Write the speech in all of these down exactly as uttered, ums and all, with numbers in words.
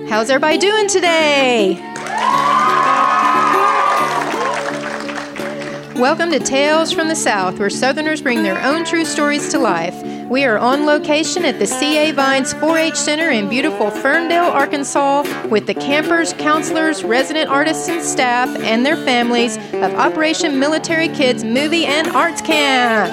How's everybody doing today? Welcome to Tales from the South, where Southerners bring their own true stories to life. We are on location at the C A Vines four H Center in beautiful Ferndale, Arkansas, with the campers, counselors, resident artists and staff, and their families of Operation Military Kids Movie and Arts Camp.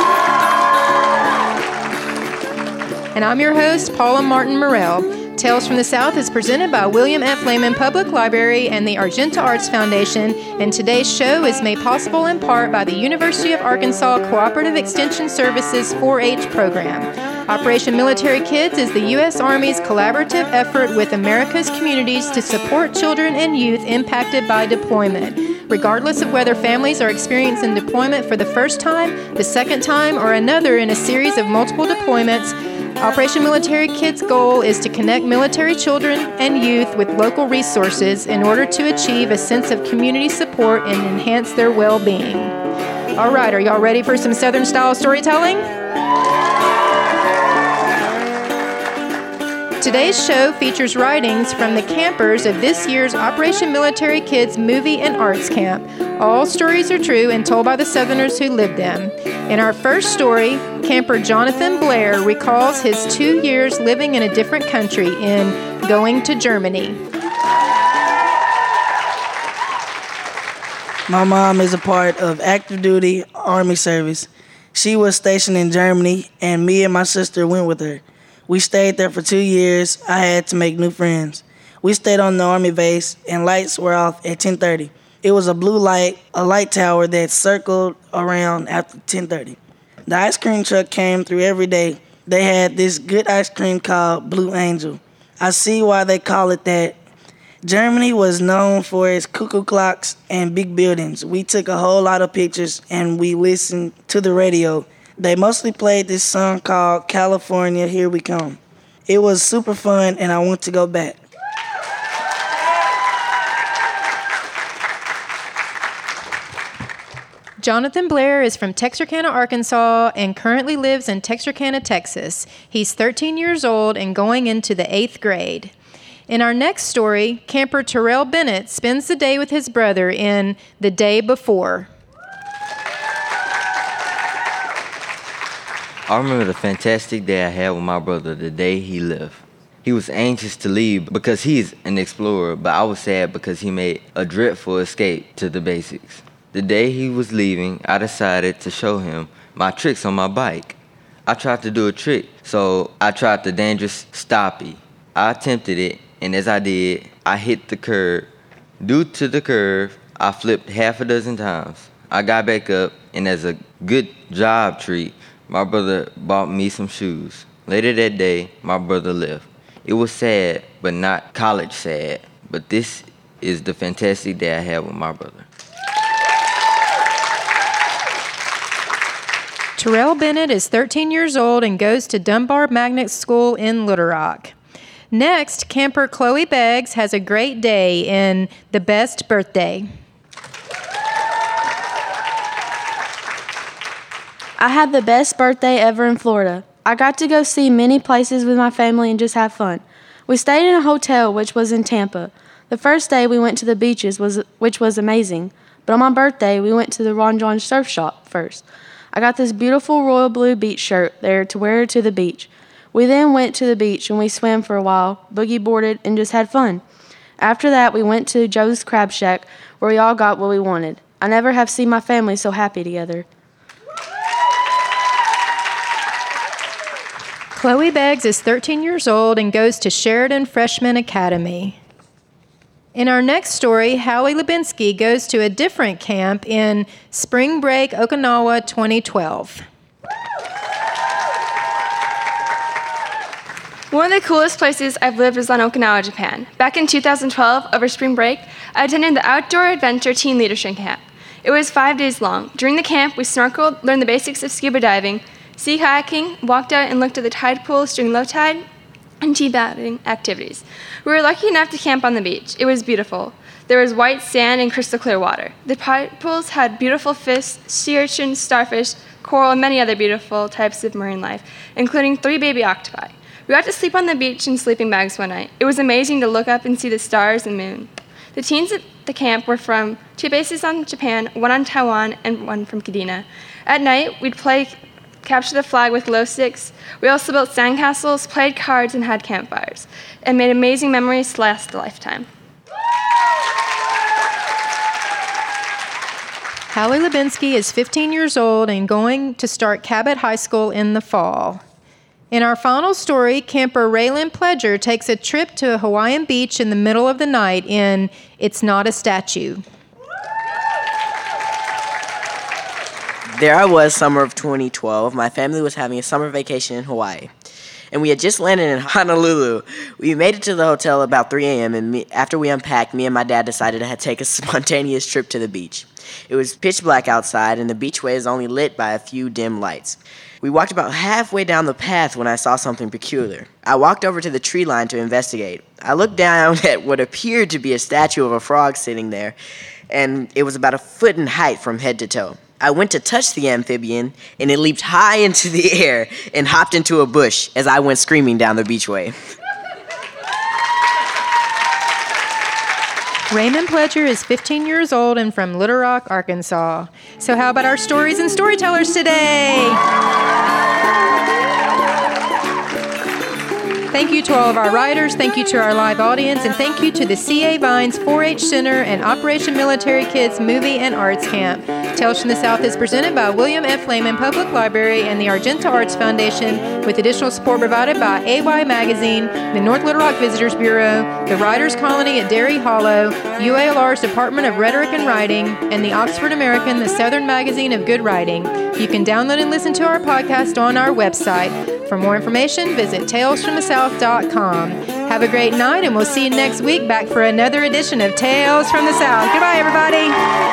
And I'm your host, Paula Martin Morrell. Tales from the South is presented by William F. Lehman Public Library and the Argenta Arts Foundation, and today's show is made possible in part by the University of Arkansas Cooperative Extension Services four H program. Operation Military Kids is the U S Army's collaborative effort with America's communities to support children and youth impacted by deployment. Regardless of whether families are experiencing deployment for the first time, the second time, or another in a series of multiple deployments, Operation Military Kids' goal is to connect military children and youth with local resources in order to achieve a sense of community support and enhance their well-being. All right, are y'all ready for some Southern-style storytelling? Today's show features writings from the campers of this year's Operation Military Kids Movie and Arts Camp. All stories are true and told by the Southerners who lived them. In our first story, camper Jonathan Blair recalls his two years living in a different country in Going to Germany. My mom is a part of active duty Army service. She was stationed in Germany, and me and my sister went with her. We stayed there for two years. I had to make new friends. We stayed on the Army base, and lights were off at ten thirty. It was a blue light, a light tower that circled around after ten thirty. The ice cream truck came through every day. They had this good ice cream called Blue Angel. I see why they call it that. Germany was known for its cuckoo clocks and big buildings. We took a whole lot of pictures, and we listened to the radio. They mostly played this song called California, Here We Come. It was super fun, and I want to go back. Jonathan Blair is from Texarkana, Arkansas, and currently lives in Texarkana, Texas. He's thirteen years old and going into the eighth grade. In our next story, camper Terrell Bennett spends the day with his brother in The Day Before. I remember the fantastic day I had with my brother the day he left. He was anxious to leave because he's an explorer, but I was sad because he made a dreadful escape to the basics. The day he was leaving, I decided to show him my tricks on my bike. I tried to do a trick, so I tried the dangerous stoppie. I attempted it, and as I did, I hit the curb. Due to the curve, I flipped half a dozen times. I got back up, and as a good job treat, my brother bought me some shoes. Later that day, my brother left. It was sad, but not college sad. But this is the fantastic day I had with my brother. Terrell Bennett is thirteen years old and goes to Dunbar Magnet School in Little Rock. Next, camper Chloe Beggs has a great day in The Best Birthday. I had the best birthday ever in Florida. I got to go see many places with my family and just have fun. We stayed in a hotel, which was in Tampa. The first day we went to the beaches, was which was amazing. But on my birthday, we went to the Ron John Surf Shop first. I got this beautiful royal blue beach shirt there to wear to the beach. We then went to the beach and we swam for a while, boogie boarded, and just had fun. After that, we went to Joe's Crab Shack, where we all got what we wanted. I never have seen my family so happy together. Chloe Beggs is thirteen years old and goes to Sheridan Freshman Academy. In our next story, Hallie Lubinsky goes to a different camp in Spring Break, Okinawa, twenty twelve. One of the coolest places I've lived is on Okinawa, Japan. Back in two thousand twelve, over spring break, I attended the Outdoor Adventure Teen Leadership Camp. It was five days long. During the camp, we snorkeled, learned the basics of scuba diving, sea kayaking, walked out and looked at the tide pools during low tide, and teabagging activities. We were lucky enough to camp on the beach. It was beautiful. There was white sand and crystal clear water. The tide pools had beautiful fish, sea urchins, starfish, coral, and many other beautiful types of marine life, including three baby octopi. We got to sleep on the beach in sleeping bags one night. It was amazing to look up and see the stars and moon. The teens at the camp were from two bases on Japan, one on Taiwan, and one from Kadena. At night, we'd play capture the flag with glow sticks. We also built sandcastles, played cards, and had campfires, and made amazing memories to last a lifetime. Hallie Lubinsky is fifteen years old and going to start Cabot High School in the fall. In our final story, camper Raylan Pledger takes a trip to a Hawaiian beach in the middle of the night in It's Not a Statue. There I was, summer of twenty twelve. My family was having a summer vacation in Hawaii, and we had just landed in Honolulu. We made it to the hotel about three a.m., and me, after we unpacked, me and my dad decided to take a spontaneous trip to the beach. It was pitch black outside, and the beachway is only lit by a few dim lights. We walked about halfway down the path when I saw something peculiar. I walked over to the tree line to investigate. I looked down at what appeared to be a statue of a frog sitting there, and it was about a foot in height from head to toe. I went to touch the amphibian, and it leaped high into the air and hopped into a bush as I went screaming down the beachway. Raymond Pledger is fifteen years old and from Little Rock, Arkansas. So how about our stories and storytellers today? Thank you to all of our writers, thank you to our live audience, and thank you to the C A Vines four H Center and Operation Military Kids Movie and Arts Camp. Tales from the South is presented by William F. Lehman Public Library and the Argenta Arts Foundation, with additional support provided by A Y Magazine, the North Little Rock Visitors Bureau, the Writers' Colony at Dairy Hollow, U A L R's Department of Rhetoric and Writing, and the Oxford American, the Southern Magazine of Good Writing. You can download and listen to our podcast on our website. For more information, visit tales from the south dot com. Have a great night, and we'll see you next week back for another edition of Tales from the South. Goodbye, everybody.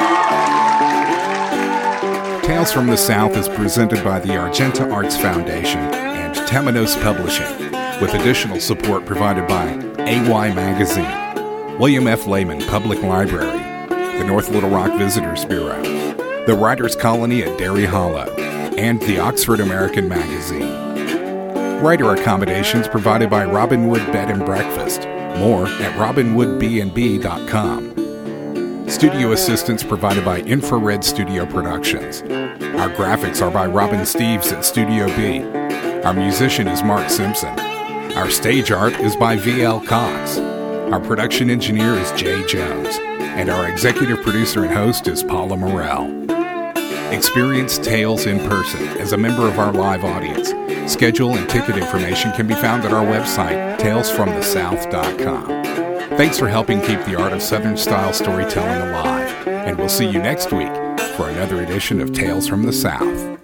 Tales from the South is presented by the Argenta Arts Foundation and Temenos Publishing, with additional support provided by A Y Magazine, William F. Lehman Public Library, the North Little Rock Visitors Bureau, the Writers' Colony at Dairy Hollow, and the Oxford American Magazine. Writer accommodations provided by Robinwood Bed and Breakfast. More at robinwood b and b dot com. Studio assistance provided by Infrared Studio Productions. Our graphics are by Robin Steves at Studio B. Our musician is Mark Simpson. Our stage art is by V L Cox. Our production engineer is Jay Jones. And our executive producer and host is Paula Morrell. Experience Tales in person as a member of our live audience. Schedule and ticket information can be found at our website, tales from the south dot com. Thanks for helping keep the art of Southern-style storytelling alive, and we'll see you next week for another edition of Tales from the South.